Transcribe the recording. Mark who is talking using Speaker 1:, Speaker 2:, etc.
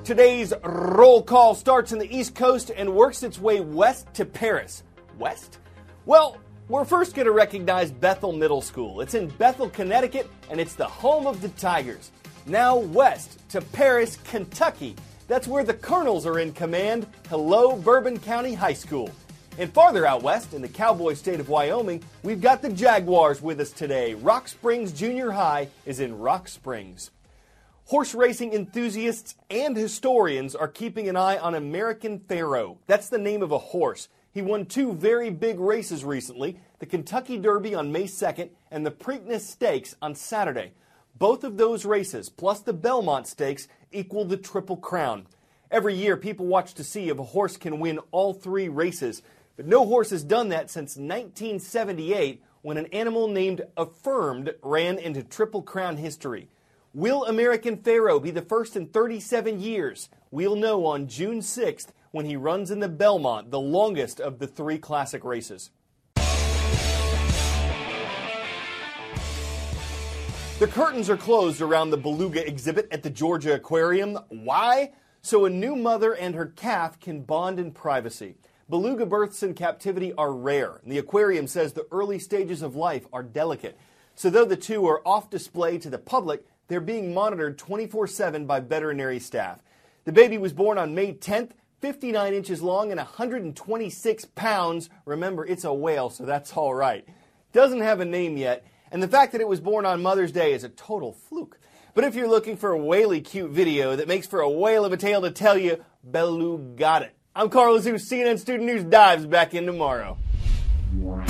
Speaker 1: Today's roll call starts in the East Coast and works its way west to Paris. West? Well, we're first going to recognize Bethel Middle School. It's in Bethel, Connecticut, and it's the home of the Tigers. Now west to Paris, Kentucky. That's where the Colonels are in command. Hello, Bourbon County High School. And farther out west, in the cowboy state of Wyoming, we've got the Jaguars with us today. Rock Springs Junior High is in Rock Springs. Horse racing enthusiasts and historians are keeping an eye on American Pharoah. That's the name of a horse. He won two very big races recently, the Kentucky Derby on May 2nd and the Preakness Stakes on Saturday. Both of those races, plus the Belmont Stakes, equal the Triple Crown. Every year, people watch to see if a horse can win all three races, but no horse has done that since 1978 when an animal named Affirmed ran into Triple Crown history. Will American Pharoah be the first in 37 years? We'll know on June 6th when he runs in the Belmont, the longest of the three classic races. The curtains are closed around the beluga exhibit at the Georgia Aquarium. Why? So a new mother and her calf can bond in privacy. Beluga births in captivity are rare. The aquarium says the early stages of life are delicate. So though the two are off display to the public, they're being monitored 24/7 by veterinary staff. The baby was born on May 10th, 59 inches long and 126 pounds. Remember, it's a whale, so that's all right. Doesn't have a name yet, and the fact that it was born on Mother's Day is a total fluke. But if you're looking for a whaley cute video that makes for a whale of a tale to tell you, Belu got it. I'm Carl Azuz, CNN Student News dives back in tomorrow.